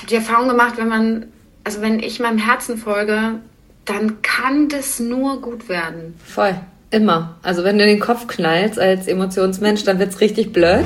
die Erfahrung gemacht, wenn ich meinem Herzen folge, dann kann das nur gut werden. Voll, immer. Also wenn du den Kopf knallst als Emotionsmensch, dann wird's richtig blöd.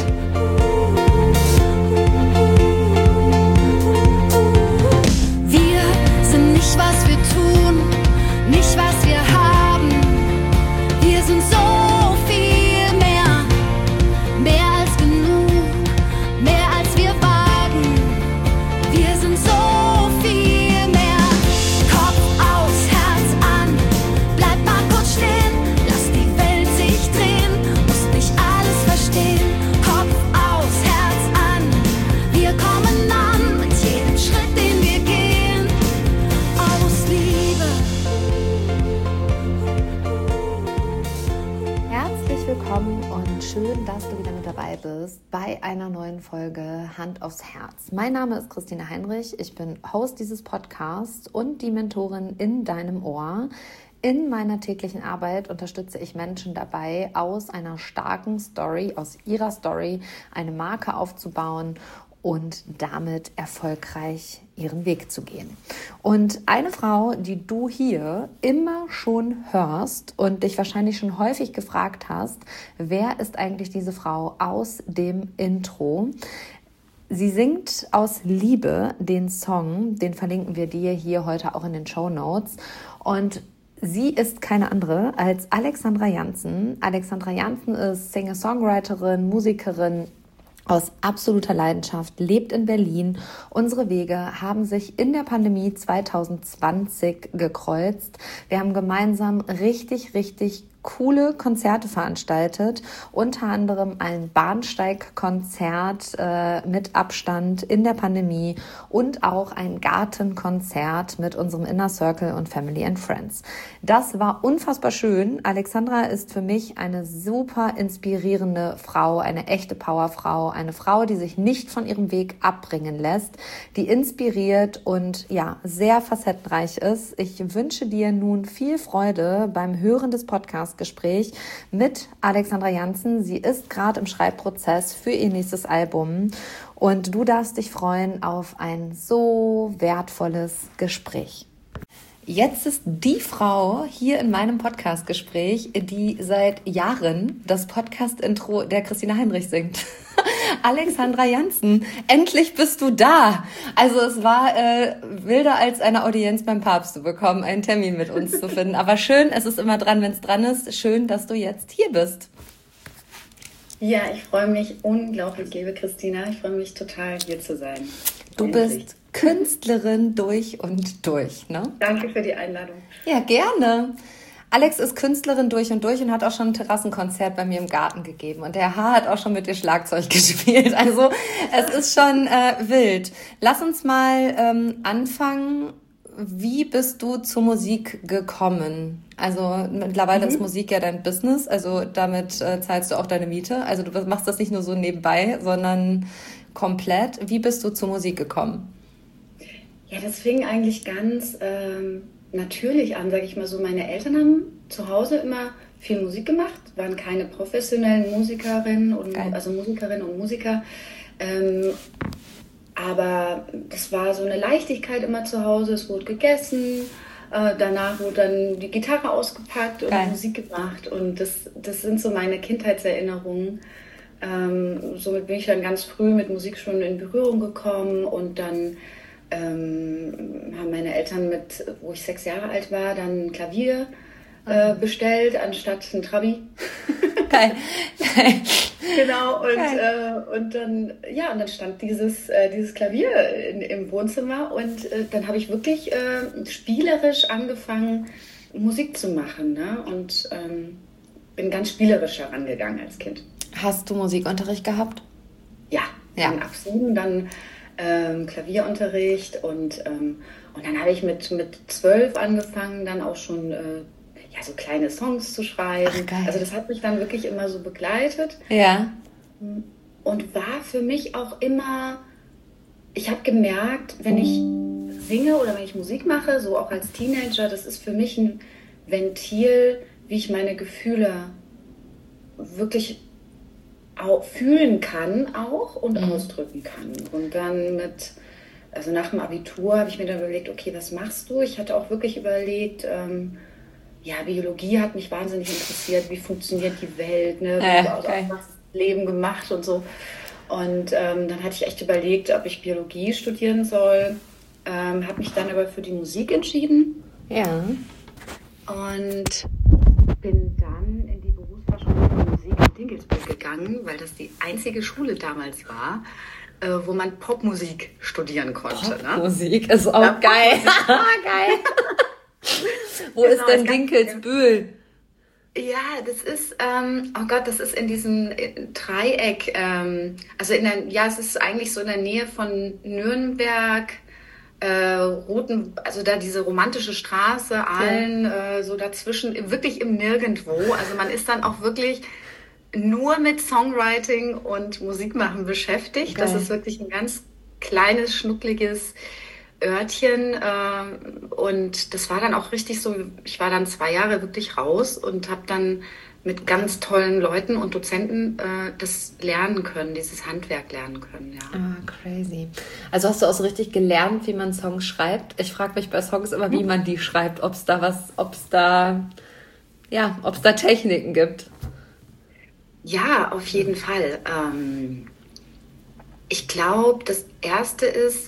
Wir sind nicht, was wir tun, nicht, was wir haben. Wir sind so viel mehr, mehr als genug, mehr als wir wagen. Wir sind so viel mehr. Kopf aus, Herz an, bleib mal kurz stehen, lass die Welt sich drehen, musst nicht alles verstehen. Kopf aus, Herz an, wir kommen an mit jedem Schritt, den wir gehen, aus Liebe. Herzlich willkommen und schön, dass du wieder mit dabei bist bei einer neuen Folge Hand aufs Herz. Mein Name ist Christina Heinrich, ich bin Host dieses Podcasts und die Mentorin in deinem Ohr. In meiner täglichen Arbeit unterstütze ich Menschen dabei, aus einer starken Story, aus ihrer Story eine Marke aufzubauen und damit erfolgreich ihren Weg zu gehen. Und eine Frau, die du hier immer schon hörst und dich wahrscheinlich schon häufig gefragt hast, wer ist eigentlich diese Frau aus dem Intro? Sie singt aus Liebe den Song, den verlinken wir dir hier heute auch in den Shownotes. Und sie ist keine andere als Alexandra Janzen. Alexandra Janzen ist Singer-Songwriterin, Musikerin, aus absoluter Leidenschaft, lebt in Berlin. Unsere Wege haben sich in der Pandemie 2020 gekreuzt. Wir haben gemeinsam richtig coole Konzerte veranstaltet, unter anderem ein Bahnsteigkonzert mit Abstand in der Pandemie und auch ein Gartenkonzert mit unserem Inner Circle und Family and Friends. Das war unfassbar schön. Alexandra ist für mich eine super inspirierende Frau, eine echte Powerfrau, eine Frau, die sich nicht von ihrem Weg abbringen lässt, die inspiriert und ja, sehr facettenreich ist. Ich wünsche dir nun viel Freude beim Hören des Podcasts Gespräch mit Alexandra Janzen. Sie ist gerade im Schreibprozess für ihr nächstes Album und du darfst dich freuen auf ein so wertvolles Gespräch. Jetzt ist die Frau hier in meinem Podcast-Gespräch, die seit Jahren das Podcast-Intro der Christina Heinrich singt. Alexandra Janzen, endlich bist du da. Also es war wilder als eine Audienz beim Papst zu bekommen, einen Termin mit uns zu finden. Aber schön, es ist immer dran, wenn es dran ist. Schön, dass du jetzt hier bist. Ja, ich freue mich unglaublich, liebe Christina. Ich freue mich total, hier zu sein. Du bist Künstlerin durch und durch, ne? Danke für die Einladung. Ja, gerne. Alex ist Künstlerin durch und hat auch schon ein Terrassenkonzert bei mir im Garten gegeben. Und der H. hat auch schon mit dir Schlagzeug gespielt. Also es ist schon wild. Lass uns mal anfangen. Wie bist du zur Musik gekommen? Also mittlerweile ist Musik ja dein Business. Also damit zahlst du auch deine Miete. Also du machst das nicht nur so nebenbei, sondern komplett. Wie bist du zur Musik gekommen? Ja, das fing eigentlich ganz natürlich an, sage ich mal so. Meine Eltern haben zu Hause immer viel Musik gemacht, waren keine professionellen Musikerinnen und Musiker. Aber das war so eine Leichtigkeit immer zu Hause. Es wurde gegessen, danach wurde dann die Gitarre ausgepackt und Musik gemacht. Und das sind so meine Kindheitserinnerungen. Somit bin ich dann ganz früh mit Musik schon in Berührung gekommen und dann haben meine Eltern wo ich 6 Jahre alt war, dann ein Klavier bestellt, anstatt ein Trabi. Geil. Genau, und dann stand dieses Klavier im Wohnzimmer und dann habe ich wirklich spielerisch angefangen, Musik zu machen, ne? Und bin ganz spielerisch herangegangen als Kind. Hast du Musikunterricht gehabt? Ja. Dann ab 7, dann Klavierunterricht und dann habe ich mit 12 angefangen, dann auch schon so kleine Songs zu schreiben. Ach, also das hat mich dann wirklich immer so begleitet. Ja. Und war für mich auch immer, ich habe gemerkt, wenn ich singe oder wenn ich Musik mache, so auch als Teenager, das ist für mich ein Ventil, wie ich meine Gefühle wirklich fühlen kann auch und ausdrücken kann. Und dann mit also nach dem Abitur habe ich mir dann überlegt, okay, was machst du? Ich hatte auch wirklich überlegt, ja, Biologie hat mich wahnsinnig interessiert, wie funktioniert die Welt, ne? Okay. Was ist Leben gemacht und so. Und dann hatte ich echt überlegt, ob ich Biologie studieren soll, habe mich dann aber für die Musik entschieden. Ja. Und bin dann in die Berufsfachschule für Musik in Dinkelsbühl gegangen, weil das die einzige Schule damals war, wo man Popmusik studieren konnte. Popmusik ist auch geil. Geil. Wo ist denn Dinkelsbühl? Ja, das ist, oh Gott, das ist in diesem Dreieck, also es ist eigentlich so in der Nähe von Nürnberg, also da diese romantische Straße, Aalen, so dazwischen, wirklich im Nirgendwo. Also man ist dann auch wirklich nur mit Songwriting und Musikmachen beschäftigt. Geil. Das ist wirklich ein ganz kleines, schnuckliges Örtchen. Und das war dann auch richtig so, ich war dann 2 Jahre wirklich raus und habe dann mit ganz tollen Leuten und Dozenten das lernen können, dieses Handwerk lernen können. Ja. Ah, crazy. Also hast du auch so richtig gelernt, wie man Songs schreibt? Ich frage mich bei Songs immer, wie man die schreibt, ob es da Techniken gibt. Ja, auf jeden Fall. Ich glaube, das Erste ist,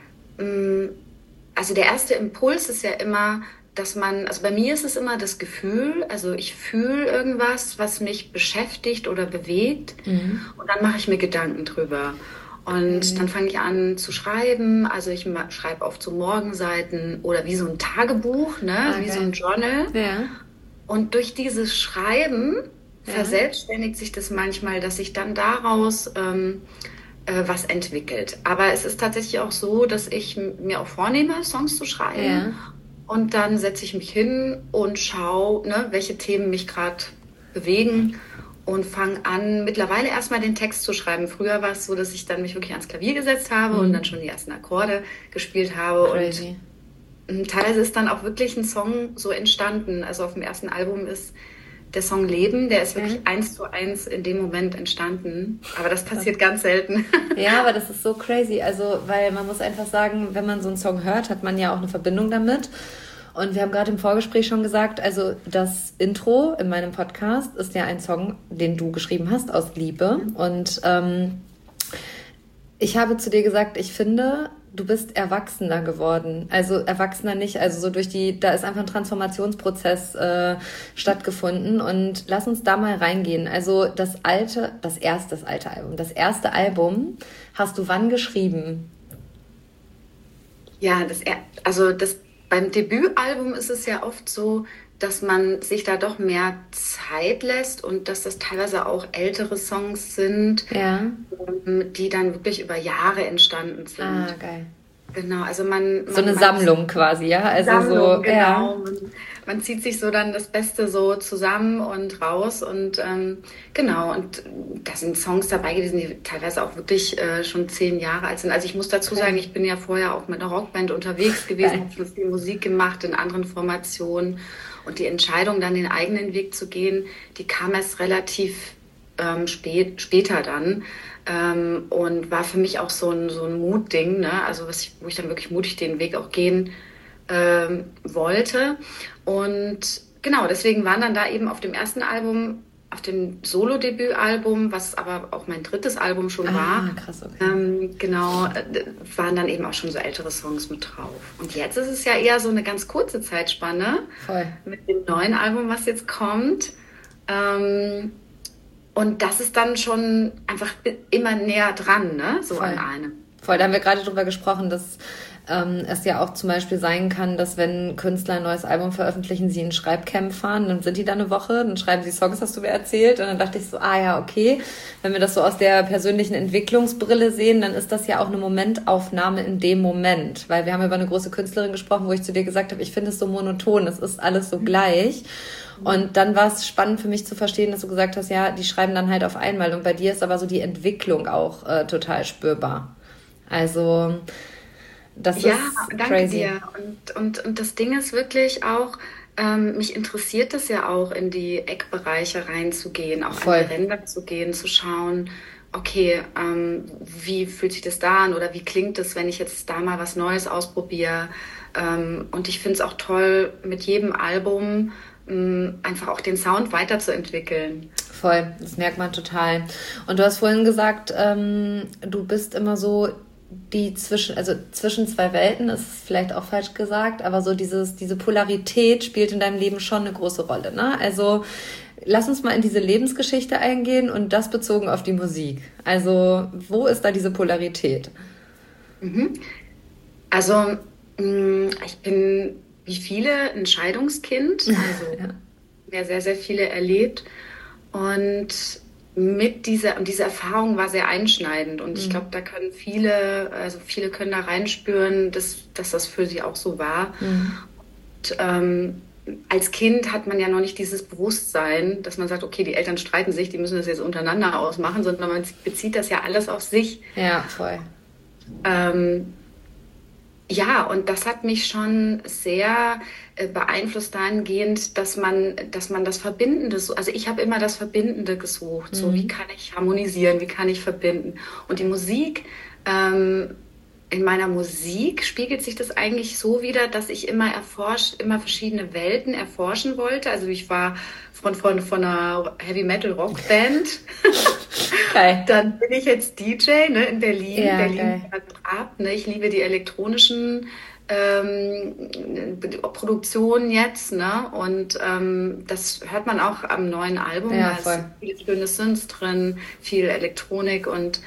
also der erste Impuls ist ja immer, also bei mir ist es immer das Gefühl, also ich fühle irgendwas, was mich beschäftigt oder bewegt und dann mache ich mir Gedanken drüber. Und dann fange ich an zu schreiben, also ich schreibe oft so Morgenseiten oder wie so ein Tagebuch, ne? Wie so ein Journal. Ja. Und durch dieses Schreiben verselbstständigt sich das manchmal, dass sich dann daraus was entwickelt. Aber es ist tatsächlich auch so, dass ich mir auch vornehme, Songs zu schreiben. Ja. Und dann setze ich mich hin und schaue, ne, welche Themen mich gerade bewegen und fange an, mittlerweile erstmal den Text zu schreiben. Früher war es so, dass ich dann mich wirklich ans Klavier gesetzt habe und dann schon die ersten Akkorde gespielt habe. Crazy. Und teilweise ist dann auch wirklich ein Song so entstanden. Also auf dem ersten Album ist der Song Leben, der ist wirklich 1:1 in dem Moment entstanden. Aber das passiert ganz selten. Ja, aber das ist so crazy. Also, weil man muss einfach sagen, wenn man so einen Song hört, hat man ja auch eine Verbindung damit. Und wir haben gerade im Vorgespräch schon gesagt, also das Intro in meinem Podcast ist ja ein Song, den du geschrieben hast aus Liebe. Und ich habe zu dir gesagt, ich finde, du bist erwachsener geworden. Also erwachsener nicht, also so da ist einfach ein Transformationsprozess stattgefunden. Und lass uns da mal reingehen. Also das erste Album hast du wann geschrieben? Ja, beim Debütalbum ist es ja oft so, dass man sich da doch mehr Zeit lässt und dass das teilweise auch ältere Songs sind, die dann wirklich über Jahre entstanden sind. Ah, geil. Genau, also so eine Sammlung quasi, ja? Also Sammlung, so, genau. Ja. Man zieht sich so dann das Beste so zusammen und raus und genau, und da sind Songs dabei gewesen, die teilweise auch wirklich schon 10 Jahre alt sind. Also ich muss dazu sagen, ich bin ja vorher auch mit einer Rockband unterwegs gewesen, habe schon viel Musik gemacht in anderen Formationen und die Entscheidung, dann den eigenen Weg zu gehen, die kam erst relativ später dann. Und war für mich auch so ein Mutding, ne? Also wo ich dann wirklich mutig den Weg auch gehen wollte. Und genau, deswegen waren dann da eben auf dem ersten Album, auf dem Solo-Debütalbum, was aber auch mein 3. Album schon war, krass, okay. genau, waren dann eben auch schon so ältere Songs mit drauf. Und jetzt ist es ja eher so eine ganz kurze Zeitspanne. Voll. Mit dem neuen Album, was jetzt kommt. Und das ist dann schon einfach immer näher dran, ne? So Voll. An einem. Voll, da haben wir gerade drüber gesprochen, dass es ja auch zum Beispiel sein kann, dass wenn Künstler ein neues Album veröffentlichen, sie in Schreibcamp fahren, dann sind die da eine Woche, dann schreiben sie Songs, hast du mir erzählt. Und dann dachte ich so, okay, wenn wir das so aus der persönlichen Entwicklungsbrille sehen, dann ist das ja auch eine Momentaufnahme in dem Moment. Weil wir haben über eine große Künstlerin gesprochen, wo ich zu dir gesagt habe, ich finde es so monoton, es ist alles so gleich. Und dann war es spannend für mich zu verstehen, dass du gesagt hast, ja, die schreiben dann halt auf einmal. Und bei dir ist aber so die Entwicklung auch total spürbar. Also das ist danke crazy. dir. Und das Ding ist wirklich auch, mich interessiert es ja auch, in die Eckbereiche reinzugehen, auch Voll. an die Ränder zu gehen, zu schauen, okay, wie fühlt sich das da an oder wie klingt es, wenn ich jetzt da mal was Neues ausprobiere? Und ich finde es auch toll, mit jedem Album einfach auch den Sound weiterzuentwickeln. Voll, das merkt man total. Und du hast vorhin gesagt, du bist immer so zwischen zwei Welten, ist vielleicht auch falsch gesagt, aber so diese Polarität spielt in deinem Leben schon eine große Rolle, ne? Also lass uns mal in diese Lebensgeschichte eingehen und das bezogen auf die Musik. Also wo ist da diese Polarität? Also ich bin wie viele ein Scheidungskind, also ja, sehr, sehr viele erlebt und diese Erfahrung war sehr einschneidend und ich glaube, da können viele können da reinspüren, dass das für sie auch so war. Und als Kind hat man ja noch nicht dieses Bewusstsein, dass man sagt, okay, die Eltern streiten sich, die müssen das jetzt untereinander ausmachen, sondern man bezieht das ja alles auf sich. Ja, voll. Ja, und das hat mich schon sehr beeinflusst dahingehend, dass man das Verbindende, also ich habe immer das Verbindende gesucht, so wie kann ich harmonisieren, wie kann ich verbinden. Und die Musik, in meiner Musik spiegelt sich das eigentlich so wider, dass ich immer verschiedene Welten erforschen wollte. Also ich war von einer Heavy-Metal-Rock-Band. Geil. Dann bin ich jetzt DJ, ne, in Berlin. Ja, Berlin ab. Ne? Ich liebe die elektronischen Produktionen jetzt. Ne? Und das hört man auch am neuen Album. Ja, da ist viele schöne Synths drin, viel Elektronik und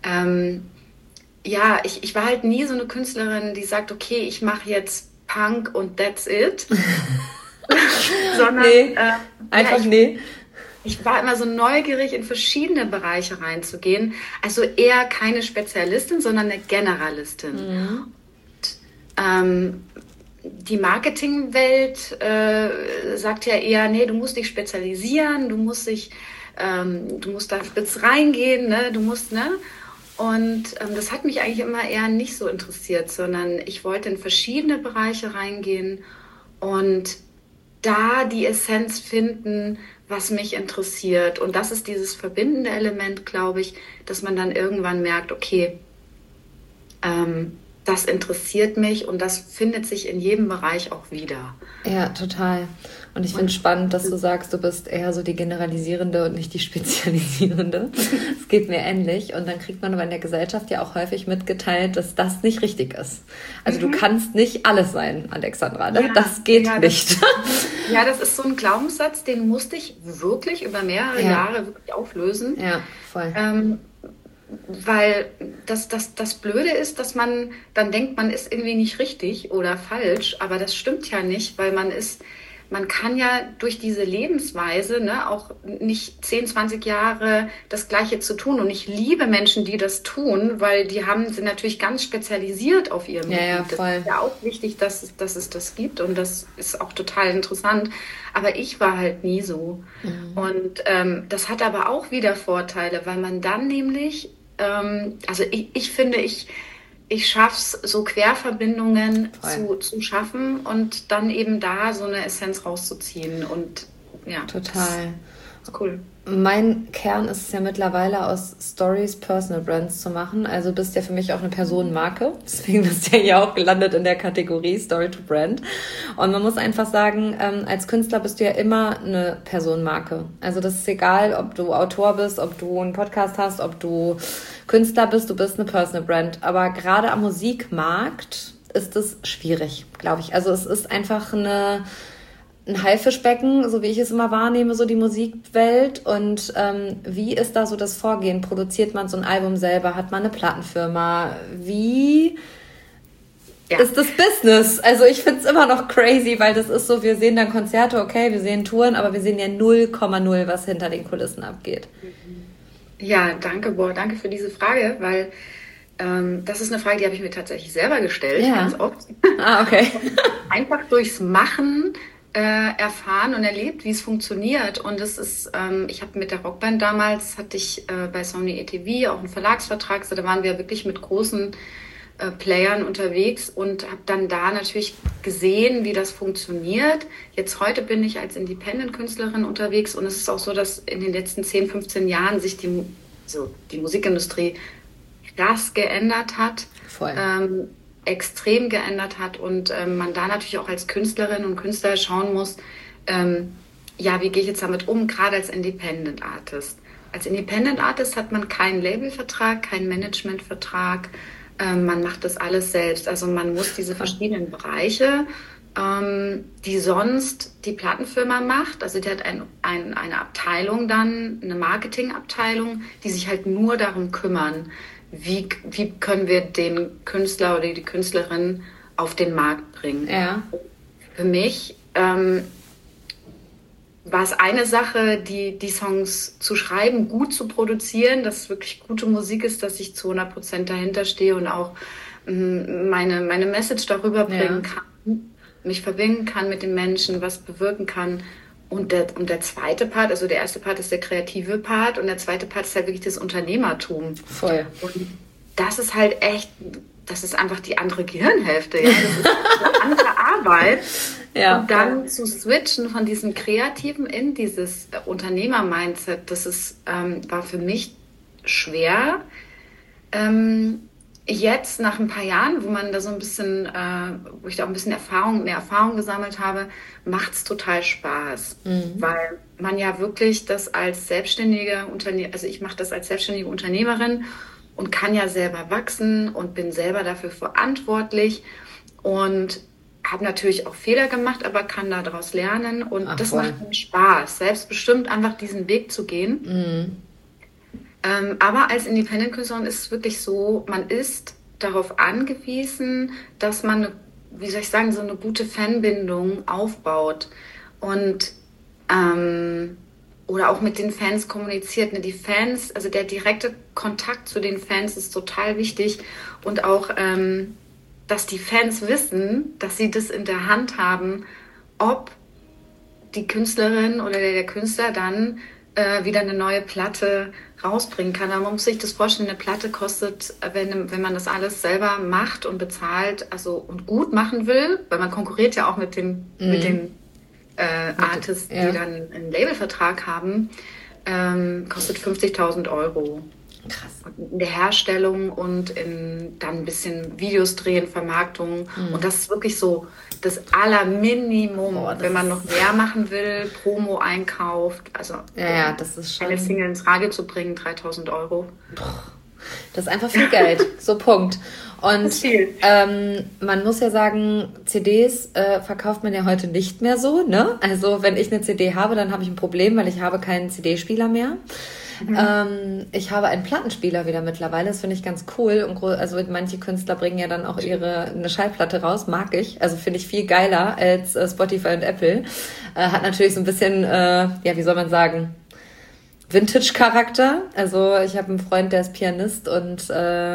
ja, ich war halt nie so eine Künstlerin, die sagt, okay, ich mache jetzt Punk und that's it. Sondern nee. Ich war immer so neugierig, in verschiedene Bereiche reinzugehen. Also eher keine Spezialistin, sondern eine Generalistin. Und, die Marketingwelt sagt ja eher, nee, du musst dich spezialisieren, du musst da spitz reingehen, ne, ne? Und das hat mich eigentlich immer eher nicht so interessiert, sondern ich wollte in verschiedene Bereiche reingehen und da die Essenz finden, was mich interessiert. Und das ist dieses verbindende Element, glaube ich, dass man dann irgendwann merkt, okay, das interessiert mich und das findet sich in jedem Bereich auch wieder. Ja, total. Und ich finde es spannend, dass du sagst, du bist eher so die Generalisierende und nicht die Spezialisierende. Es geht mir ähnlich. Und dann kriegt man aber in der Gesellschaft ja auch häufig mitgeteilt, dass das nicht richtig ist. Also du kannst nicht alles sein, Alexandra. Ne? Ja, das geht nicht. Ja, das ist so ein Glaubenssatz, den musste ich wirklich über mehrere Jahre wirklich auflösen. Ja, voll. Weil das Blöde ist, dass man dann denkt, man ist irgendwie nicht richtig oder falsch, aber das stimmt ja nicht, weil man kann ja durch diese Lebensweise, ne, auch nicht 10, 20 Jahre das Gleiche zu tun. Und ich liebe Menschen, die das tun, weil sind natürlich ganz spezialisiert auf ihrem Gebiet. Ja, voll. Das ist ja auch wichtig, dass es das gibt und das ist auch total interessant. Aber ich war halt nie so. Und das hat aber auch wieder Vorteile, weil man dann nämlich, also ich finde, ich schaffe es, so Querverbindungen zu schaffen und dann eben da so eine Essenz rauszuziehen. Und ja, total. Das ist cool. Mein Kern ist es ja mittlerweile, aus Stories Personal Brands zu machen. Also bist ja für mich auch eine Personenmarke. Deswegen bist du ja auch gelandet in der Kategorie Story to Brand. Und man muss einfach sagen, als Künstler bist du ja immer eine Personenmarke. Also das ist egal, ob du Autor bist, ob du einen Podcast hast, ob du Künstler bist, du bist eine Personal Brand. Aber gerade am Musikmarkt ist es schwierig, glaube ich. Also es ist einfach ein Haifischbecken, so wie ich es immer wahrnehme, so die Musikwelt. Und wie ist da so das Vorgehen? Produziert man so ein Album selber? Hat man eine Plattenfirma? Wie ist das Business? Also ich finde es immer noch crazy, weil das ist so, wir sehen dann Konzerte, okay, wir sehen Touren, aber wir sehen ja 0,0, was hinter den Kulissen abgeht. Ja, danke für diese Frage, weil das ist eine Frage, die habe ich mir tatsächlich selber gestellt, ganz oft. Okay. Einfach durchs Machen erfahren und erlebt, wie es funktioniert. Und das ist, ich habe mit der Rockband damals, hatte ich bei Sony ETV auch einen Verlagsvertrag, so da waren wir wirklich mit großen Playern unterwegs und habe dann da natürlich gesehen, wie das funktioniert. Jetzt heute bin ich als Independent-Künstlerin unterwegs und es ist auch so, dass in den letzten 10, 15 Jahren sich die so die Musikindustrie krass geändert hat. Voll. Extrem geändert hat und man da natürlich auch als Künstlerin und Künstler schauen muss, wie gehe ich jetzt damit um, gerade als Independent Artist. Als Independent Artist hat man keinen Labelvertrag, keinen Managementvertrag, man macht das alles selbst. Also man muss diese verschiedenen Bereiche, die sonst die Plattenfirma macht, also die hat eine Abteilung dann, eine Marketingabteilung, die sich halt nur darum kümmern, wie können wir den Künstler oder die Künstlerin auf den Markt bringen. Ja. Für mich war es eine Sache, die Songs zu schreiben, gut zu produzieren, dass es wirklich gute Musik ist, dass ich zu 100% dahinter stehe und auch meine Message darüber bringen kann, mich verbinden kann mit den Menschen, was bewirken kann. Und der zweite Part, also der erste Part ist der kreative Part und der zweite Part ist halt wirklich das Unternehmertum. Voll. Und das ist halt echt, das ist einfach die andere Gehirnhälfte. Ja? Das ist eine andere Arbeit. Ja. Und dann zu switchen von diesem Kreativen in dieses Unternehmer-Mindset, das war für mich schwer. Jetzt, nach ein paar Jahren, wo man da so ein bisschen, wo ich da auch ein bisschen mehr Erfahrung gesammelt habe, macht es total Spaß. Weil man ja wirklich das als selbstständige Unternehmer, also ich mache das als selbstständige Unternehmerin und kann ja selber wachsen und bin selber dafür verantwortlich und habe natürlich auch Fehler gemacht, aber kann daraus lernen und das macht mir Spaß, selbstbestimmt einfach diesen Weg zu gehen. Aber als Independent-Künstlerin ist es wirklich so, man ist darauf angewiesen, dass man, wie soll ich sagen, so eine gute Fanbindung aufbaut und oder auch mit den Fans kommuniziert. Ne? Die Fans, also der direkte Kontakt zu den Fans ist total wichtig und auch, dass die Fans wissen, dass sie das in der Hand haben, ob die Künstlerin oder der Künstler dann wieder eine neue Platte rausbringen kann. Aber man muss sich das vorstellen, eine Platte kostet, wenn man das alles selber macht und bezahlt, also und gut machen will, weil man konkurriert ja auch mit den Artists, die dann einen Labelvertrag haben, kostet 50.000 €. Krass. In der Herstellung und dann ein bisschen Videos drehen, Vermarktung. Und das ist wirklich so das Allerminimum, wenn man noch mehr machen will, Promo einkauft. Also das ist schon... eine Single ins Radio zu bringen, 3.000 €. Das ist einfach viel Geld. So, Punkt. Und man muss ja sagen, CDs verkauft man ja heute nicht mehr so, ne? Also wenn ich eine CD habe, dann habe ich ein Problem, weil ich habe keinen CD-Spieler mehr. Ich habe einen Plattenspieler wieder mittlerweile, das finde ich ganz cool. Und also manche Künstler bringen ja dann auch eine Schallplatte raus, mag ich. Also finde ich viel geiler als Spotify und Apple. Hat natürlich so ein bisschen, wie soll man sagen, Vintage-Charakter. Also ich habe einen Freund, der ist Pianist und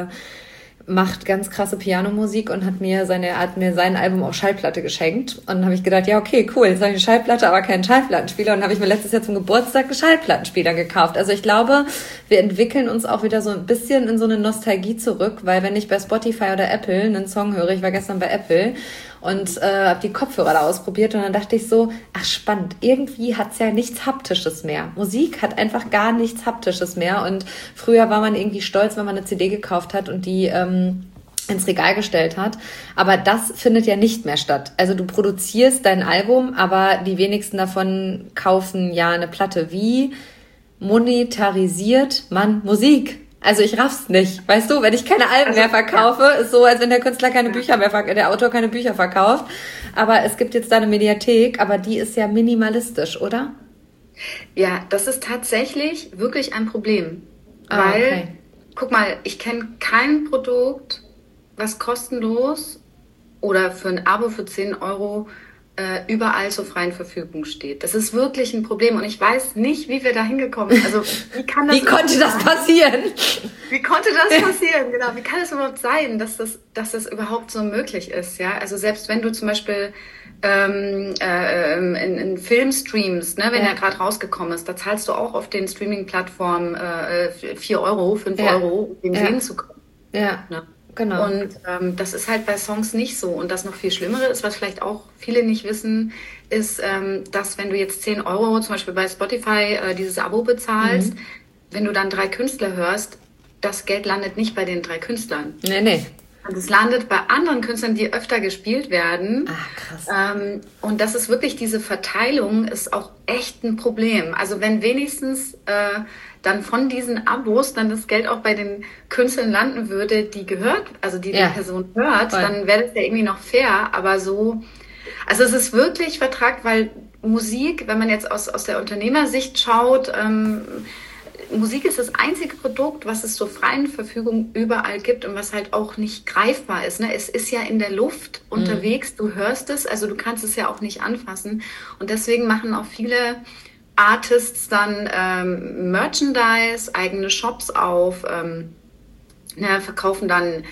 macht ganz krasse Pianomusik und hat mir sein Album auf Schallplatte geschenkt. Und dann habe ich gedacht, ja, okay, cool, jetzt habe ich eine Schallplatte, aber keinen Schallplattenspieler. Und habe ich mir letztes Jahr zum Geburtstag einen Schallplattenspieler gekauft. Also ich glaube, wir entwickeln uns auch wieder so ein bisschen in so eine Nostalgie zurück, weil wenn ich bei Spotify oder Apple einen Song höre, ich war gestern bei Apple und habe die Kopfhörer da ausprobiert und dann dachte ich so, ach spannend, irgendwie hat's ja nichts Haptisches mehr. Musik hat einfach gar nichts Haptisches mehr und früher war man irgendwie stolz, wenn man eine CD gekauft hat und die ins Regal gestellt hat. Aber das findet ja nicht mehr statt. Also du produzierst dein Album, aber die wenigsten davon kaufen ja eine Platte. Wie monetarisiert man Musik? Also ich raff's nicht. Weißt du, wenn ich keine Alben mehr verkaufe, ist so, als wenn der Künstler keine Bücher mehr der Autor keine Bücher verkauft. Aber es gibt jetzt da eine Mediathek, aber die ist ja minimalistisch, oder? Ja, das ist tatsächlich wirklich ein Problem. Weil, guck mal, ich kenne kein Produkt, was kostenlos oder für ein Abo für 10 € überall zur freien Verfügung steht. Das ist wirklich ein Problem und ich weiß nicht, wie wir da hingekommen sind. Also, wie konnte das passieren? Wie konnte das passieren? Genau, wie kann es überhaupt sein, dass das überhaupt so möglich ist? Ja, also selbst wenn du zum Beispiel in Film streamst, ne, wenn er gerade rausgekommen ist, da zahlst du auch auf den Streaming-Plattformen 4 €, 5 €, um den sehen zu können. Ja. Ne? Genau. Und das ist halt bei Songs nicht so. Und das noch viel Schlimmere ist, was vielleicht auch viele nicht wissen, ist, dass wenn du jetzt 10 € zum Beispiel bei Spotify dieses Abo bezahlst, wenn du dann 3 Künstler hörst, das Geld landet nicht bei den 3 Künstlern. Nee. Und es landet bei anderen Künstlern, die öfter gespielt werden. Krass. Und das ist wirklich, diese Verteilung ist auch echt ein Problem. Also wenn wenigstens dann von diesen Abos dann das Geld auch bei den Künstlern landen würde, die gehört, also die Person hört, dann wäre das ja irgendwie noch fair. Aber so, also es ist wirklich vertragt, weil Musik, wenn man jetzt aus der Unternehmersicht schaut, Musik ist das einzige Produkt, was es zur freien Verfügung überall gibt und was halt auch nicht greifbar ist. Ne? Es ist ja in der Luft unterwegs, du hörst es, also du kannst es ja auch nicht anfassen. Und deswegen machen auch viele Artists dann Merchandise, eigene Shops auf, verkaufen dann,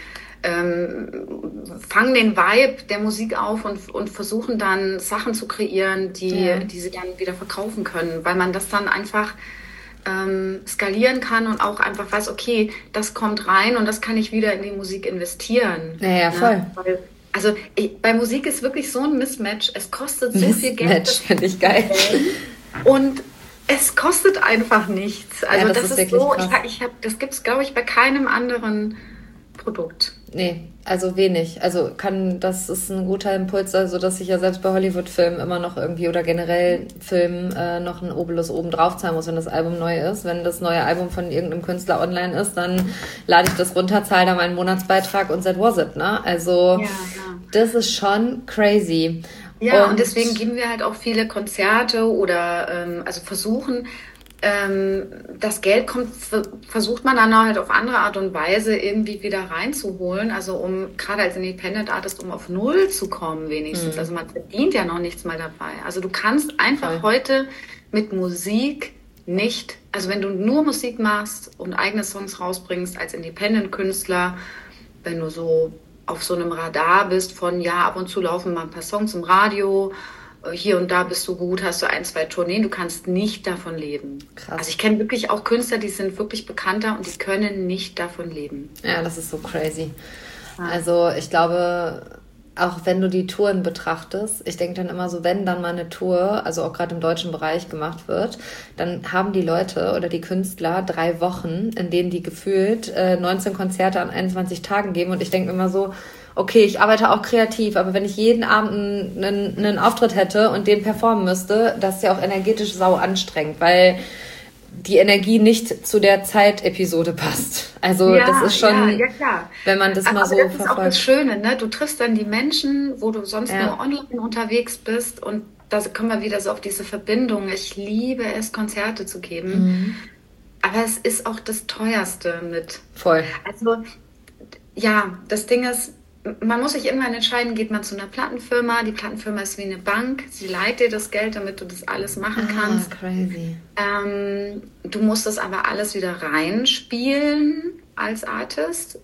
fangen den Vibe der Musik auf und versuchen dann Sachen zu kreieren, die sie dann wieder verkaufen können, weil man das dann einfach skalieren kann und auch einfach weiß, okay, das kommt rein und das kann ich wieder in die Musik investieren. Ja, voll. Also bei Musik ist wirklich so ein Mismatch. Es kostet so viel Geld. Mismatch finde ich geil. Und es kostet einfach nichts. Also ja, das ist so, das gibt es, glaube ich, bei keinem anderen Produkt. Nee, also wenig. Also das ist ein guter Impuls, also dass ich ja selbst bei Hollywood-Filmen immer noch irgendwie oder generell Filmen noch einen Obolus oben drauf zahlen muss, wenn das Album neu ist. Wenn das neue Album von irgendeinem Künstler online ist, dann lade ich das runter, zahle da meinen Monatsbeitrag und that was it, ne? Also das ist schon crazy. Ja, und deswegen geben wir halt auch viele Konzerte oder also versuchen, das Geld versucht man dann halt auf andere Art und Weise irgendwie wieder reinzuholen, also um gerade als Independent Artist, um auf Null zu kommen wenigstens, also man verdient ja noch nichts mehr dabei, also du kannst einfach heute mit Musik nicht, also wenn du nur Musik machst und eigene Songs rausbringst als Independent-Künstler, wenn du so auf so einem Radar bist von, ab und zu laufen mal ein paar Songs im Radio, hier und da bist du gut, hast du 1, 2 Tourneen, du kannst nicht davon leben. Krass. Also ich kenne wirklich auch Künstler, die sind wirklich bekannter und die können nicht davon leben. Ja, das ist so crazy. Ja. Also ich glaube, auch wenn du die Touren betrachtest, ich denke dann immer so, wenn dann mal eine Tour, also auch gerade im deutschen Bereich gemacht wird, dann haben die Leute oder die Künstler 3 Wochen, in denen die gefühlt 19 Konzerte an 21 Tagen geben und ich denke immer so, okay, ich arbeite auch kreativ, aber wenn ich jeden Abend einen Auftritt hätte und den performen müsste, das ist ja auch energetisch sau anstrengend, weil die Energie nicht zu der Zeitepisode passt. Also das ist schon, klar. Wenn man das mal so verfolgt. Das ist verfolgt. auch das Schöne, ne? Du triffst dann die Menschen, wo du sonst nur online unterwegs bist und da kommen wir wieder so auf diese Verbindung. Ich liebe es, Konzerte zu geben, aber es ist auch das Teuerste mit. Voll. Also das Ding ist, man muss sich irgendwann entscheiden, geht man zu einer Plattenfirma. Die Plattenfirma ist wie eine Bank. Sie leiht dir das Geld, damit du das alles machen kannst. Crazy. Du musst das aber alles wieder reinspielen als Artist.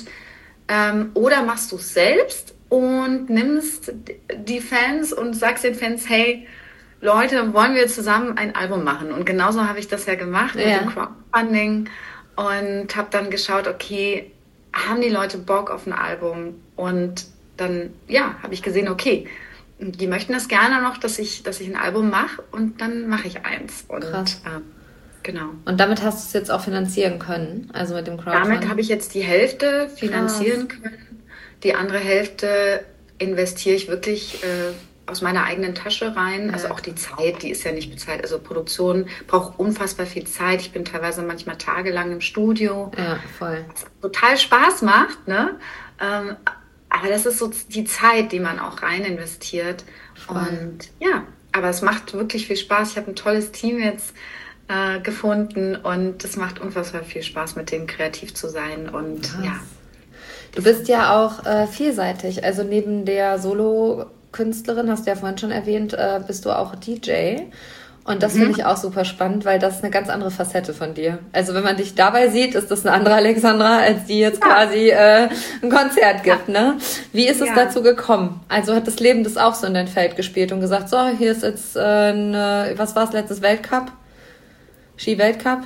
Oder machst du es selbst und nimmst die Fans und sagst den Fans, hey, Leute, wollen wir zusammen ein Album machen? Und genauso habe ich das ja gemacht mit dem Crowdfunding und habe dann geschaut, okay, haben die Leute Bock auf ein Album? Und dann, habe ich gesehen, okay, die möchten das gerne noch, dass ich ein Album mache und dann mache ich eins. Und, krass. Genau. Und damit hast du es jetzt auch finanzieren können, also mit dem Crowdfunding? Damit habe ich jetzt die Hälfte finanzieren können. Die andere Hälfte investiere ich wirklich aus meiner eigenen Tasche rein. Also auch die Zeit, die ist ja nicht bezahlt. Also Produktion braucht unfassbar viel Zeit. Ich bin teilweise manchmal tagelang im Studio. Ja, voll. Was total Spaß macht, ne? Aber das ist so die Zeit, die man auch rein investiert. Voll. Und aber es macht wirklich viel Spaß. Ich habe ein tolles Team jetzt gefunden und es macht unfassbar viel Spaß, mit denen kreativ zu sein. Und Du bist ja auch vielseitig. Also neben der Solo-Künstlerin, hast du ja vorhin schon erwähnt, bist du auch DJ. Und das finde ich auch super spannend, weil das ist eine ganz andere Facette von dir. Also wenn man dich dabei sieht, ist das eine andere Alexandra, als die jetzt quasi ein Konzert gibt, ne? Wie ist es dazu gekommen? Also hat das Leben das auch so in dein Feld gespielt und gesagt, so, hier ist jetzt was war es, letztes Weltcup? Ski-Weltcup?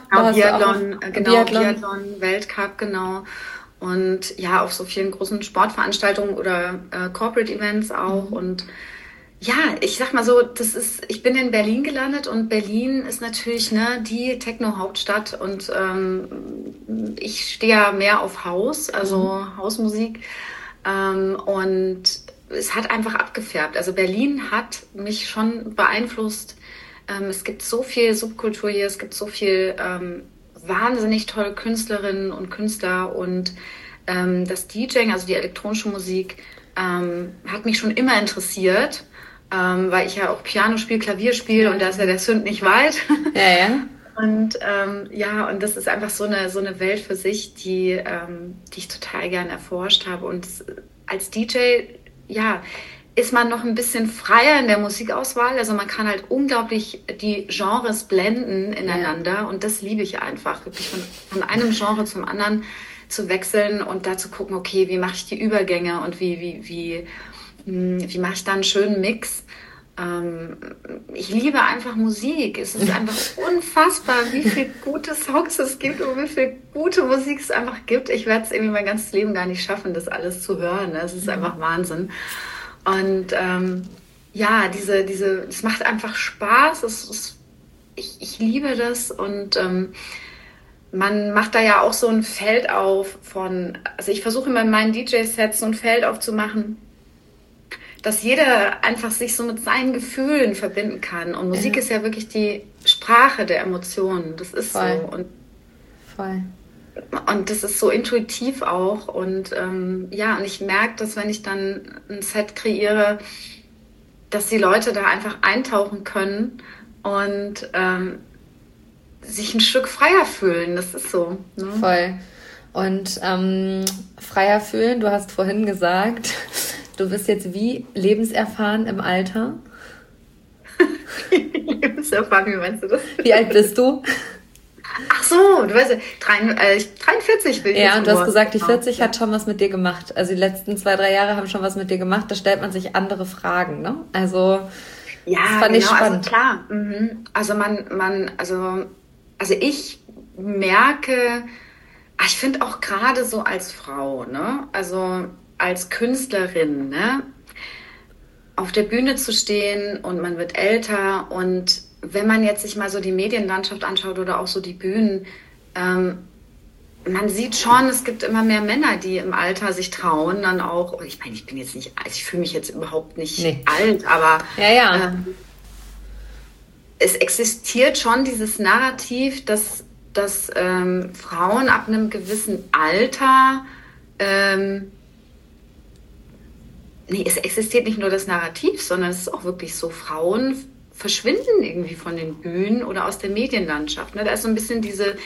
Biathlon, Weltcup, genau. Und auf so vielen großen Sportveranstaltungen oder Corporate Events auch. Und Ja, ich sag mal so, ich bin in Berlin gelandet und Berlin ist natürlich die Techno-Hauptstadt und ich stehe ja mehr auf House, also Hausmusik und es hat einfach abgefärbt. Also Berlin hat mich schon beeinflusst. Es gibt so viel Subkultur hier, es gibt so viel wahnsinnig tolle Künstlerinnen und Künstler und das DJing, also die elektronische Musik, hat mich schon immer interessiert. Weil ich ja auch Piano spiele, Klavier spiele und da ist ja der Sünd nicht weit. Ja. Und und das ist einfach so eine Welt für sich, die ich total gern erforscht habe. Und als DJ, ist man noch ein bisschen freier in der Musikauswahl. Also man kann halt unglaublich die Genres blenden ineinander und das liebe ich einfach, wirklich von einem Genre zum anderen zu wechseln und da zu gucken, okay, wie mache ich die Übergänge und wie mache ich da einen schönen Mix? Ich liebe einfach Musik. Es ist einfach unfassbar, wie viele gute Songs es gibt und wie viel gute Musik es einfach gibt. Ich werde es irgendwie mein ganzes Leben gar nicht schaffen, das alles zu hören. Es ist einfach Wahnsinn. Und es macht einfach Spaß. Ich liebe das und man macht da ja auch so ein Feld auf also ich versuche immer in meinen DJ-Sets so ein Feld aufzumachen, dass jeder einfach sich so mit seinen Gefühlen verbinden kann. Und Musik ist ja wirklich die Sprache der Emotionen. Das ist voll. So. Voll. Und das ist so intuitiv auch. Und und ich merke, dass wenn ich dann ein Set kreiere, dass die Leute da einfach eintauchen können und sich ein Stück freier fühlen. Das ist so. Ne? Voll. Und freier fühlen, du hast vorhin gesagt, du bist jetzt wie lebenserfahren im Alter? Lebenserfahren, wie meinst du das? Wie alt bist du? Ach so, du weißt, 43 bin ich. Ja, und du hast gesagt, die 40 hat schon was mit dir gemacht. Also die letzten 2-3 Jahre haben schon was mit dir gemacht. Da stellt man sich andere Fragen, ne? Also, das fand ich spannend. Also klar. Also ich merke, ich finde auch gerade so als Frau, ne? Also als Künstlerin, ne? Auf der Bühne zu stehen und man wird älter und wenn man jetzt sich mal so die Medienlandschaft anschaut oder auch so die Bühnen, man sieht schon, es gibt immer mehr Männer, die im Alter sich trauen, dann auch, ich meine, ich bin jetzt nicht, also ich fühle mich jetzt überhaupt nicht alt, aber es existiert schon dieses Narrativ, dass Frauen ab einem gewissen Alter, es existiert nicht nur das Narrativ, sondern es ist auch wirklich so, Frauen verschwinden irgendwie von den Bühnen oder aus der Medienlandschaft. Ne? Da ist so ein bisschen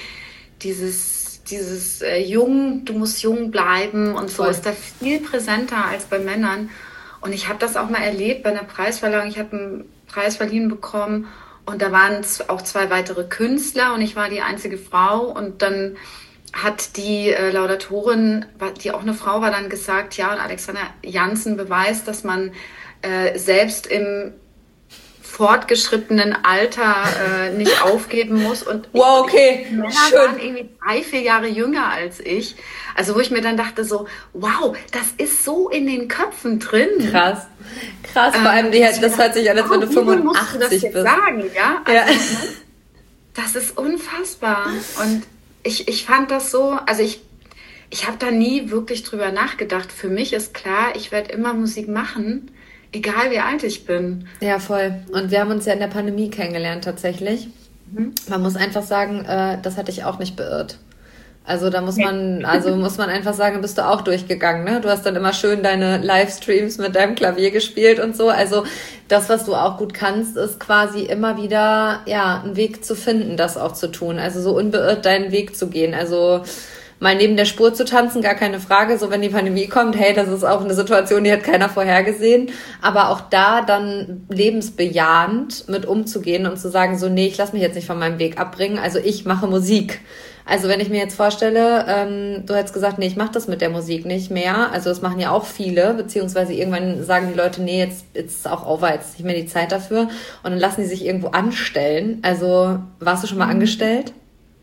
dieses jung, du musst jung bleiben und so, ist da viel präsenter als bei Männern. Und ich habe das auch mal erlebt bei einer Preisverleihung. Ich habe einen Preis verliehen bekommen und da waren auch 2 weitere Künstler und ich war die einzige Frau und dann hat die Laudatorin, die auch eine Frau war, dann gesagt, ja, und Alexander Janssen beweist, dass man selbst im fortgeschrittenen Alter nicht aufgeben muss. Und wow, okay, die Männer schön. waren irgendwie 3-4 Jahre jünger als ich. Also wo ich mir dann dachte so, wow, das ist so in den Köpfen drin. Krass, vor allem das hört sich an, als wenn du 85 musst du das jetzt bist. Sagen, ja? Also, das ist unfassbar. Und ich fand das so, also ich habe da nie wirklich drüber nachgedacht. Für mich ist klar, ich werde immer Musik machen, egal wie alt ich bin. Ja, voll. Und wir haben uns ja in der Pandemie kennengelernt tatsächlich. Man muss einfach sagen, das hat dich auch nicht beirrt. Also da muss man einfach sagen, bist du auch durchgegangen, ne? Du hast dann immer schön deine Livestreams mit deinem Klavier gespielt und so. Also das, was du auch gut kannst, ist quasi immer wieder, einen Weg zu finden, das auch zu tun. Also so unbeirrt deinen Weg zu gehen. Also mal neben der Spur zu tanzen, gar keine Frage. So, wenn die Pandemie kommt, hey, das ist auch eine Situation, die hat keiner vorhergesehen. Aber auch da dann lebensbejahend mit umzugehen und zu sagen, so, nee, ich lasse mich jetzt nicht von meinem Weg abbringen. Also ich mache Musik. Also wenn ich mir jetzt vorstelle, du hättest gesagt, nee, ich mache das mit der Musik nicht mehr. Also das machen ja auch viele, beziehungsweise irgendwann sagen die Leute, nee, jetzt ist auch over, jetzt ist nicht mehr die Zeit dafür. Und dann lassen die sich irgendwo anstellen. Also warst du schon mal angestellt?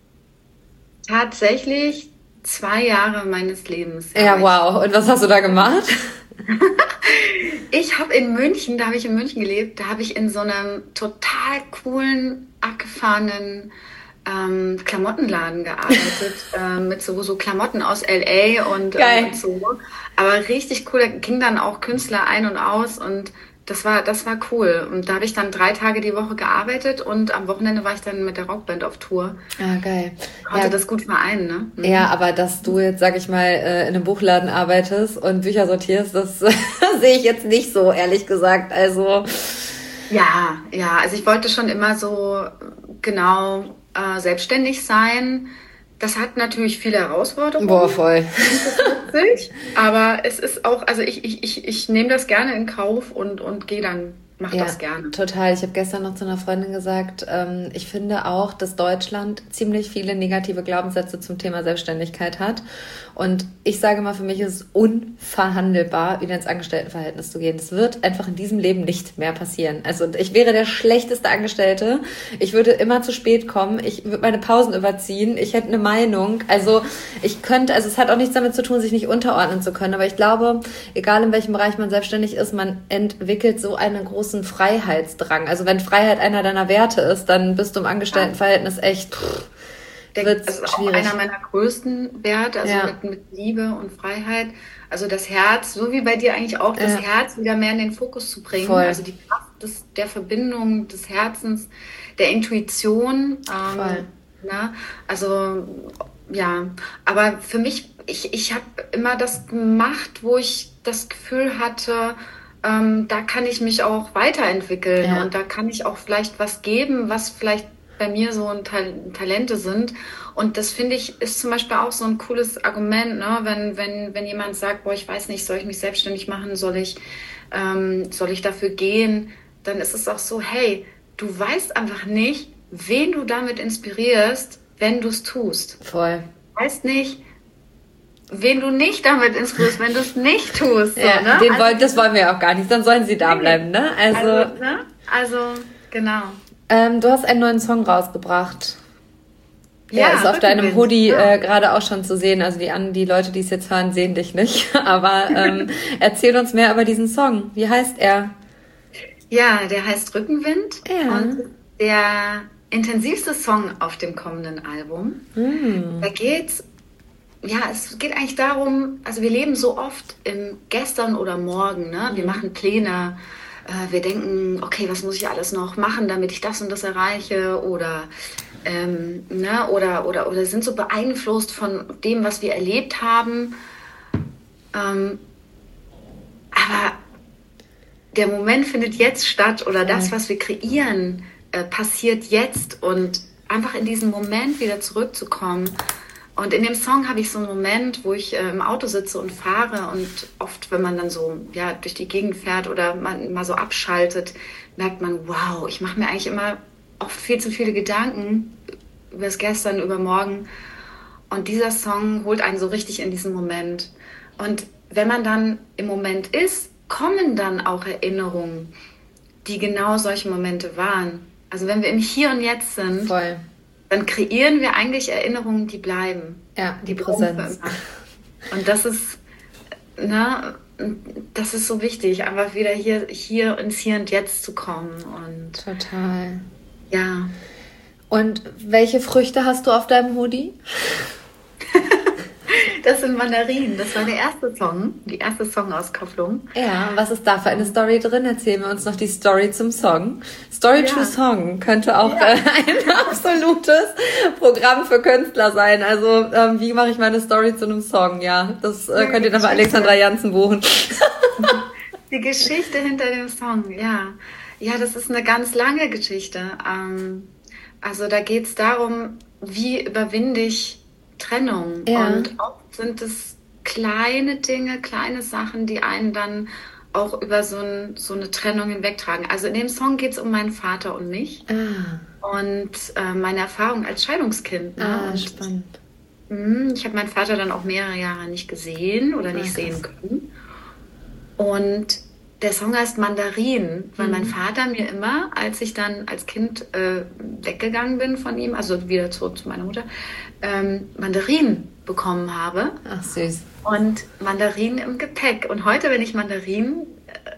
Tatsächlich 2 Jahre meines Lebens. Ja, wow. Und was hast du da gemacht? Ich habe in München gelebt, da habe ich in so einem total coolen, abgefahrenen Klamottenladen gearbeitet, mit so Klamotten aus LA und so. Aber richtig cool, da ging dann auch Künstler ein und aus und das war cool. Und da habe ich dann 3 Tage die Woche gearbeitet und am Wochenende war ich dann mit der Rockband auf Tour. Ah, geil. Konnte das gut vereinen, ne? Mhm. Ja, aber dass du jetzt, sag ich mal, in einem Buchladen arbeitest und Bücher sortierst, das sehe ich jetzt nicht so, ehrlich gesagt. Also ja, also ich wollte schon immer so genau selbstständig sein. Das hat natürlich viele Herausforderungen. Boah, voll. Aber es ist auch, also ich nehme das gerne in Kauf und gehe dann, mache das gerne. Total. Ich habe gestern noch zu einer Freundin gesagt, ich finde auch, dass Deutschland ziemlich viele negative Glaubenssätze zum Thema Selbstständigkeit hat. Und ich sage mal, für mich ist es unverhandelbar, wieder ins Angestelltenverhältnis zu gehen. Das wird einfach in diesem Leben nicht mehr passieren. Also ich wäre der schlechteste Angestellte. Ich würde immer zu spät kommen. Ich würde meine Pausen überziehen. Ich hätte eine Meinung. Also es hat auch nichts damit zu tun, sich nicht unterordnen zu können. Aber ich glaube, egal in welchem Bereich man selbstständig ist, man entwickelt so einen großen Freiheitsdrang. Also wenn Freiheit einer deiner Werte ist, dann bist du im Angestelltenverhältnis echt... Das ist auch einer meiner größten Werte, also mit Liebe und Freiheit. Also das Herz, so wie bei dir eigentlich auch, das Herz wieder mehr in den Fokus zu bringen. Voll. Also die Kraft der Verbindung des Herzens, der Intuition. Ne? Also ja, aber für mich, ich habe immer das gemacht, wo ich das Gefühl hatte, da kann ich mich auch weiterentwickeln und da kann ich auch vielleicht was geben, was vielleicht bei mir so Talente sind. Und das finde ich, ist zum Beispiel auch so ein cooles Argument, ne? Wenn jemand sagt, boah, ich weiß nicht, soll ich mich selbstständig machen, soll ich dafür gehen, dann ist es auch so, hey, du weißt einfach nicht, wen du damit inspirierst, wenn du es tust. Voll. Du weißt nicht, wen du nicht damit inspirierst, wenn du es nicht tust. So, ja, ne? Das wollen wir ja auch gar nicht, dann sollen sie da bleiben, ne? Also genau. Du hast einen neuen Song rausgebracht. Ja, ist auf deinem Hoodie gerade auch schon zu sehen. Also die Leute, die es jetzt hören, sehen dich nicht. Aber erzähl uns mehr über diesen Song. Wie heißt er? Ja, der heißt Rückenwind. Ja. Und der intensivste Song auf dem kommenden Album. Da es geht eigentlich darum, also wir leben so oft im Gestern oder Morgen, ne? Wir machen Pläne. Wir denken, okay, was muss ich alles noch machen, damit ich das und das erreiche oder sind so beeinflusst von dem, was wir erlebt haben. Aber der Moment findet jetzt statt oder das, was wir kreieren, passiert jetzt und einfach in diesen Moment wieder zurückzukommen. Und in dem Song habe ich so einen Moment, wo ich im Auto sitze und fahre und oft, wenn man dann so durch die Gegend fährt oder man mal so abschaltet, merkt man, wow, ich mache mir eigentlich immer oft viel zu viele Gedanken über das Gestern, über morgen. Und dieser Song holt einen so richtig in diesen Moment. Und wenn man dann im Moment ist, kommen dann auch Erinnerungen, die genau solche Momente waren. Also wenn wir im Hier und Jetzt sind, voll, dann kreieren wir eigentlich Erinnerungen, die bleiben. Ja, die Präsenz. Und das ist, das ist so wichtig, einfach wieder hier ins Hier und Jetzt zu kommen. Und total. Ja. Und welche Früchte hast du auf deinem Hoodie? Das sind Mandarinen. Das war die erste Songauskopplung. Ja, was ist da für eine Story drin? Erzählen wir uns noch die Story zum Song. Story to Song könnte auch ein absolutes Programm für Künstler sein. Also, wie mache ich meine Story zu einem Song? Ja, das könnt ihr dann bei Alexandra Janzen buchen. Die Geschichte hinter dem Song, ja. Ja, das ist eine ganz lange Geschichte. Also da geht es darum, wie überwinde ich Trennung. Ja. Und oft sind es kleine Dinge, kleine Sachen, die einen dann auch über so eine Trennung hinwegtragen. Also in dem Song geht es um meinen Vater und mich und meine Erfahrung als Scheidungskind. Ne? Spannend. Ich habe meinen Vater dann auch mehrere Jahre nicht gesehen oder nicht sehen können. Und der Song heißt Mandarinen, weil mein Vater mir immer, als ich dann als Kind weggegangen bin von ihm, also wieder zurück zu meiner Mutter, Mandarinen bekommen habe. Ach, süß. Und Mandarinen im Gepäck. Und heute, wenn ich Mandarinen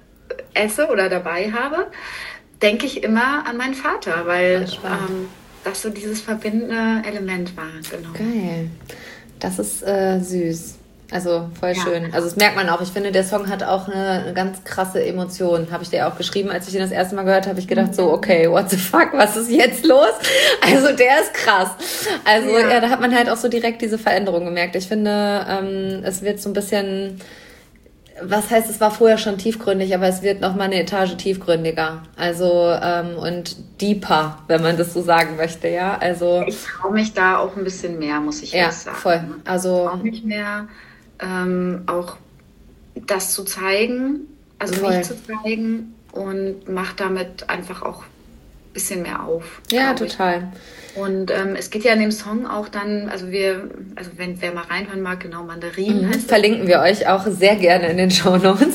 esse oder dabei habe, denke ich immer an meinen Vater, weil das so dieses verbindende Element war. Genau. Geil. Das ist süß. Also voll schön. Also das merkt man auch. Ich finde, der Song hat auch eine ganz krasse Emotion. Habe ich dir auch geschrieben, als ich den das erste Mal gehört habe, ich gedacht so, okay, what the fuck, was ist jetzt los? Also der ist krass. Also da hat man halt auch so direkt diese Veränderung gemerkt. Ich finde, es wird so ein bisschen, was heißt, es war vorher schon tiefgründig, aber es wird nochmal eine Etage tiefgründiger. Also und deeper, wenn man das so sagen möchte, ja. Also ich traue mich da auch ein bisschen mehr, muss ich ehrlich sagen. Voll. Also auch nicht mehr auch das zu zeigen, also mich zu zeigen und macht damit einfach auch ein bisschen mehr auf. Ja, total. Und es geht ja in dem Song auch dann, also wenn wer mal reinhören mag, genau, Mandarin heißt verlinken wir euch auch sehr gerne in den Shownotes.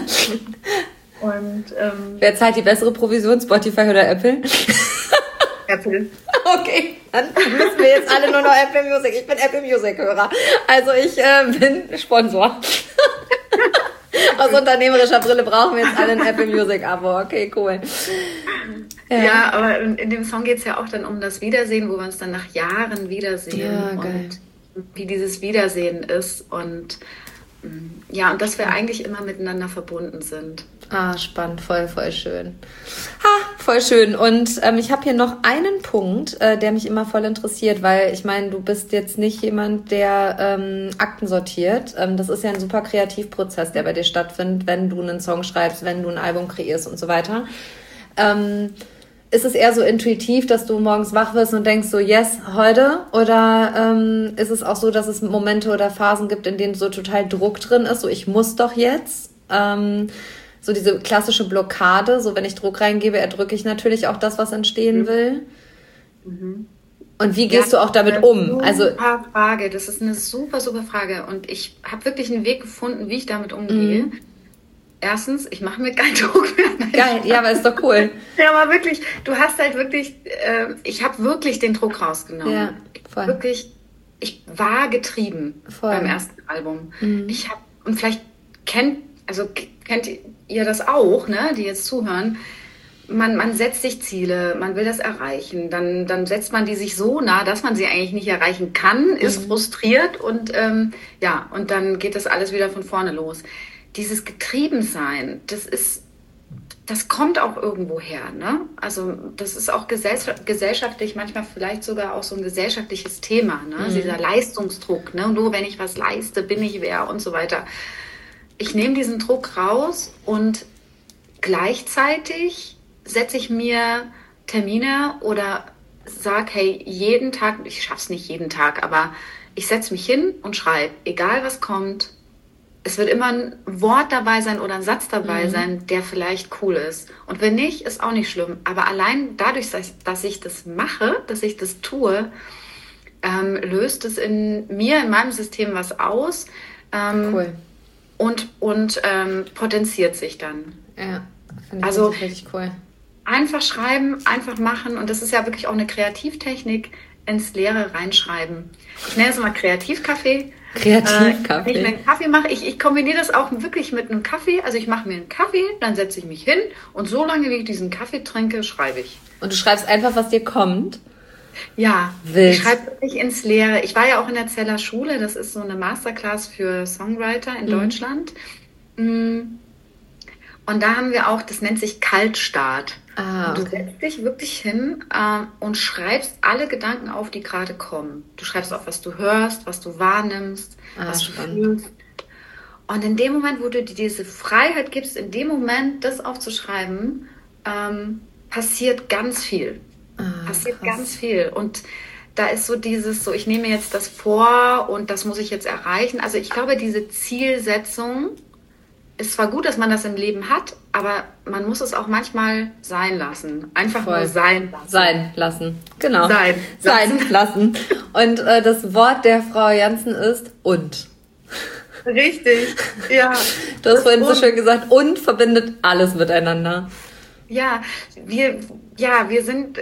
Und wer zahlt die bessere Provision, Spotify oder Apple? Apple. Okay, dann müssen wir jetzt alle nur noch Apple Music. Ich bin Apple Music-Hörer. Also ich bin Sponsor. Aus unternehmerischer Brille brauchen wir jetzt alle ein Apple Music-Abo. Okay, cool. Ja, aber in dem Song geht es ja auch dann um das Wiedersehen, wo wir uns dann nach Jahren wiedersehen. Ja, geil. Und wie dieses Wiedersehen ist. Und ja, und dass wir eigentlich immer miteinander verbunden sind. Ah, spannend, voll schön. Voll schön. Und ich habe hier noch einen Punkt, der mich immer voll interessiert, weil ich meine, du bist jetzt nicht jemand, der Akten sortiert. Das ist ja ein super Kreativprozess, der bei dir stattfindet, wenn du einen Song schreibst, wenn du ein Album kreierst und so weiter. Ist es eher so intuitiv, dass du morgens wach wirst und denkst so, yes, heute? Oder ist es auch so, dass es Momente oder Phasen gibt, in denen so total Druck drin ist, so ich muss doch jetzt? So diese klassische Blockade, so wenn ich Druck reingebe, erdrücke ich natürlich auch das, was entstehen will. Mhm. Und wie gehst du auch damit um? Super Frage, das ist eine super Frage. Und ich habe wirklich einen Weg gefunden, wie ich damit umgehe. Erstens, ich mache mir keinen Druck mehr. Geil, ja, aber ist doch cool. Ja, aber wirklich, du hast halt wirklich, ich habe wirklich den Druck rausgenommen. Ja, voll. Ich war getrieben beim ersten Album. Ich habe, und vielleicht kennt ihr das auch, ne, die jetzt zuhören, man setzt sich Ziele, man will das erreichen, dann setzt man die sich so nah, dass man sie eigentlich nicht erreichen kann, ist frustriert und und dann geht das alles wieder von vorne los. Dieses Getriebensein, das kommt auch irgendwo her, ne? Also das ist auch gesellschaftlich manchmal vielleicht sogar auch so ein gesellschaftliches Thema, ne? Dieser Leistungsdruck, ne? Nur wenn ich was leiste, bin ich wer und so weiter. Ich nehme diesen Druck raus und gleichzeitig setze ich mir Termine oder sage, hey, jeden Tag, ich schaff's nicht jeden Tag, aber ich setze mich hin und schreibe, egal was kommt. Es wird immer ein Wort dabei sein oder ein Satz dabei sein, der vielleicht cool ist. Und wenn nicht, ist auch nicht schlimm. Aber allein dadurch, dass ich das mache, dass ich das tue, löst es in mir, in meinem System was aus. Cool. Und potenziert sich dann. Ja, finde ich richtig cool. Einfach schreiben, einfach machen. Und das ist ja wirklich auch eine Kreativtechnik, ins Leere reinschreiben. Ich nenne es immer Kreativkaffee. Kreativkaffee. Wenn ich einen Kaffee mache, ich kombiniere das auch wirklich mit einem Kaffee. Also ich mache mir einen Kaffee, dann setze ich mich hin und so lange, wie ich diesen Kaffee trinke, schreibe ich. Und du schreibst einfach, was dir kommt? Ja, Wild. Ich schreibe wirklich ins Leere. Ich war ja auch in der Zeller Schule, das ist so eine Masterclass für Songwriter in Deutschland. Und da haben wir auch, das nennt sich Kaltstart. Und du setzt dich wirklich hin und schreibst alle Gedanken auf, die gerade kommen. Du schreibst auf, was du hörst, was du wahrnimmst, was du fühlst. Und in dem Moment, wo du dir diese Freiheit gibst, in dem Moment das aufzuschreiben, passiert ganz viel. Ganz viel. Und da ist so dieses, ich nehme jetzt das vor und das muss ich jetzt erreichen. Also ich glaube, diese Zielsetzung ist zwar gut, dass man das im Leben hat, aber man muss es auch manchmal sein lassen. Einfach nur sein lassen. Sein lassen, genau. Sein lassen. Und das Wort der Frau Jansen ist und. Richtig, ja. Du hast vorhin so schön gesagt, und verbindet alles miteinander. Ja, wir sind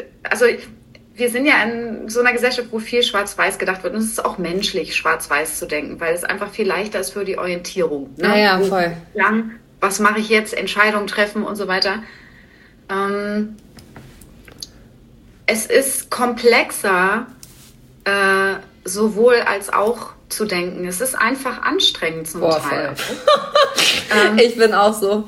ja in so einer Gesellschaft, wo viel schwarz-weiß gedacht wird. Und es ist auch menschlich, schwarz-weiß zu denken, weil es einfach viel leichter ist für die Orientierung. Ne? Ja, voll. was mache ich jetzt, Entscheidungen treffen und so weiter. Es ist komplexer, sowohl als auch zu denken. Es ist einfach anstrengend zum Teil. Ich bin auch so.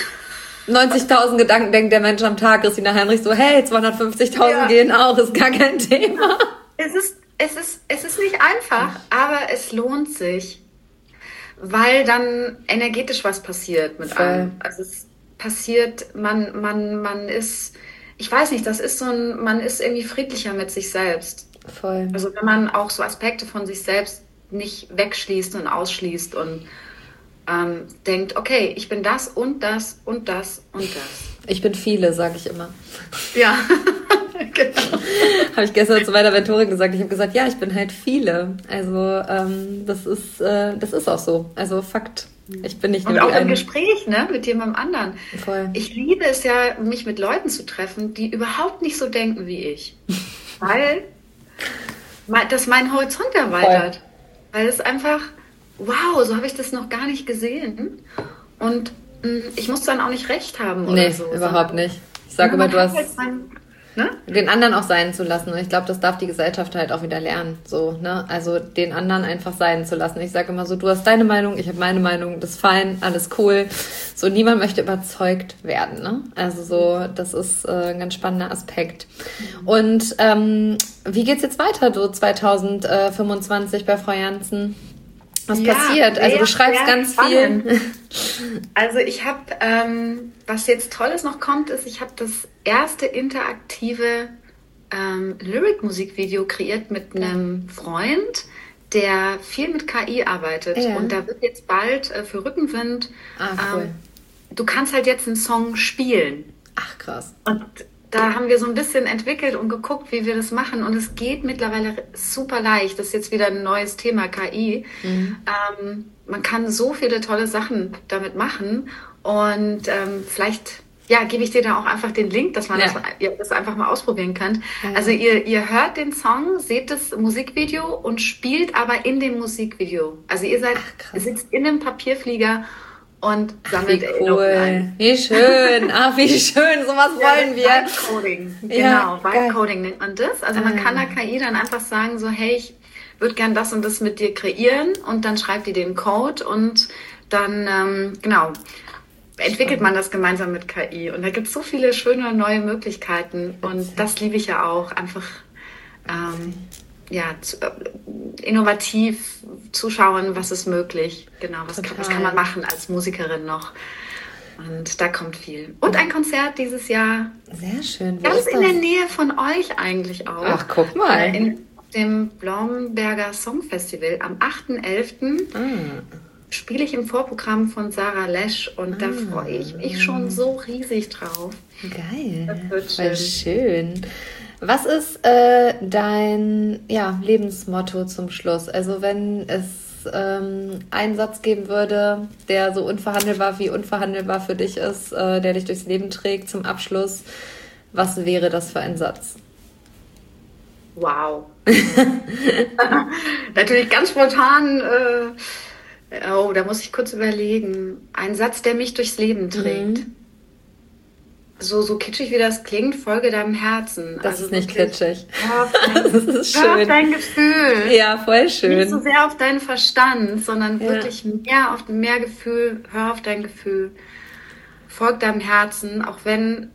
90.000 Gedanken denkt der Mensch am Tag. Christina Heinrich so, hey, 250.000 gehen auch, ist gar kein Thema. Es ist nicht einfach, aber es lohnt sich, weil dann energetisch was passiert mit einem. Also es passiert, man ist, ich weiß nicht, man ist irgendwie friedlicher mit sich selbst. Voll. Also wenn man auch so Aspekte von sich selbst nicht wegschließt und ausschließt und denkt, okay, ich bin das und das und das und das. Ich bin viele, sage ich immer. Ja, genau. Habe ich gestern zu meiner Mentorin gesagt. Ich habe gesagt, ja, ich bin halt viele. Also das ist auch so. Also Fakt. Ich bin nicht nur und auch im Gespräch, ne, mit jemandem anderen. Voll. Ich liebe es ja, mich mit Leuten zu treffen, die überhaupt nicht so denken wie ich. Weil das meinen Horizont erweitert. Voll. Weil es einfach, wow, so habe ich das noch gar nicht gesehen. Und ich muss dann auch nicht recht haben oder so. Nee, überhaupt nicht. Ich sage immer, du hast den anderen auch sein zu lassen. Und ich glaube, das darf die Gesellschaft halt auch wieder lernen. So, ne? Also den anderen einfach sein zu lassen. Ich sage immer so, du hast deine Meinung, ich habe meine Meinung, das ist fein, alles cool. So, niemand möchte überzeugt werden. Ne? Also so, das ist ein ganz spannender Aspekt. Und wie geht's jetzt weiter, du 2025 bei Frau Jansen? Was passiert? Also du schreibst ganz viel. Also ich habe, was jetzt Tolles noch kommt, ist, ich habe das erste interaktive Lyric-Musikvideo kreiert mit einem Freund, der viel mit KI arbeitet. Ja. Und da wird jetzt bald für Rückenwind, cool. Du kannst halt jetzt einen Song spielen. Ach, krass. Und da haben wir so ein bisschen entwickelt und geguckt, wie wir das machen. Und es geht mittlerweile super leicht. Das ist jetzt wieder ein neues Thema, KI. Man kann so viele tolle Sachen damit machen. Und vielleicht gebe ich dir da auch einfach den Link, dass man das einfach mal ausprobieren könnt. Ja. Also ihr hört den Song, seht das Musikvideo und spielt aber in dem Musikvideo. Also ihr sitzt in einem Papierflieger und sammelt Erinnerungen ein. Wie schön, wie schön, sowas wollen wir. Vibe-Coding, genau, Vibe-Coding nennt man das. Also man kann der KI dann einfach sagen, so hey, ich würde gern das und das mit dir kreieren und dann schreibt die den Code und dann, entwickelt man das gemeinsam mit KI. Und da gibt es so viele schöne neue Möglichkeiten und das liebe ich ja auch, einfach innovativ zuschauen, was ist möglich. Genau, was kann man machen als Musikerin noch. Und da kommt viel. Und ein Konzert dieses Jahr. Sehr schön. Ganz in der Nähe von euch eigentlich auch. Ach, guck mal. In dem Blomberger Songfestival am 8.11. Spiele ich im Vorprogramm von Sarah Lesch und da freue ich mich schon so riesig drauf. Geil. Das wird voll schön. Was ist dein Lebensmotto zum Schluss? Also wenn es einen Satz geben würde, der so unverhandelbar für dich ist, der dich durchs Leben trägt zum Abschluss, was wäre das für ein Satz? Wow. Natürlich ganz spontan, da muss ich kurz überlegen. Ein Satz, der mich durchs Leben trägt. So kitschig wie das klingt, folge deinem Herzen. Das ist nicht kitschig. Das ist schön. Hör auf dein Gefühl. Ja, voll schön. Nicht so sehr auf deinen Verstand, sondern wirklich mehr Gefühl. Hör auf dein Gefühl. Folg deinem Herzen, auch wenn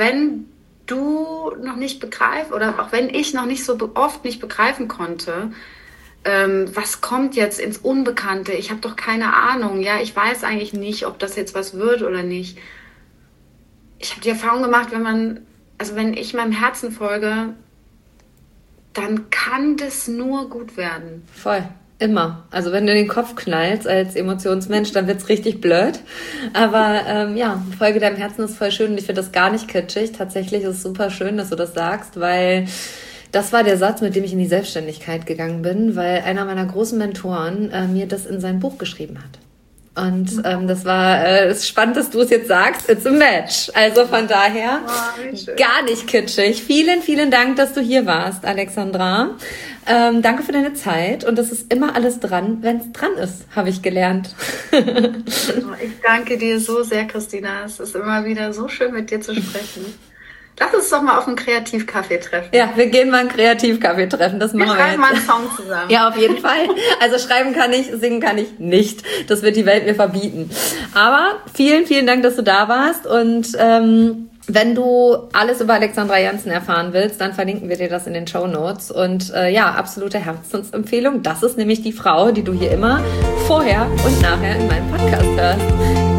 du noch nicht begreifst oder auch wenn ich noch nicht so oft nicht begreifen konnte, was kommt jetzt ins Unbekannte? Ich habe doch keine Ahnung. Ja, ich weiß eigentlich nicht, ob das jetzt was wird oder nicht. Ich habe die Erfahrung gemacht, wenn ich meinem Herzen folge, dann kann das nur gut werden. Voll. Immer. Also wenn du den Kopf knallst als Emotionsmensch, dann wird's richtig blöd. Aber Folge deinem Herzen ist voll schön und ich finde das gar nicht kitschig. Tatsächlich ist es super schön, dass du das sagst, weil das war der Satz, mit dem ich in die Selbstständigkeit gegangen bin, weil einer meiner großen Mentoren mir das in sein Buch geschrieben hat. Und das war spannend, dass du es jetzt sagst. It's a match. Also von daher gar nicht kitschig. Vielen, vielen Dank, dass du hier warst, Alexandra. Danke für deine Zeit. Und es ist immer alles dran, wenn es dran ist, habe ich gelernt. Ich danke dir so sehr, Christina. Es ist immer wieder so schön, mit dir zu sprechen. Lass uns doch mal auf einen Kreativkaffee treffen. Ja, wir gehen mal einen Kreativkaffee treffen. Das machen wir schreiben mal einen Song zusammen. Ja, auf jeden Fall. Also schreiben kann ich, singen kann ich nicht. Das wird die Welt mir verbieten. Aber vielen, vielen Dank, dass du da warst. Und wenn du alles über Alexandra Janzen erfahren willst, dann verlinken wir dir das in den Shownotes. Und absolute Herzensempfehlung. Das ist nämlich die Frau, die du hier immer vorher und nachher in meinem Podcast hörst.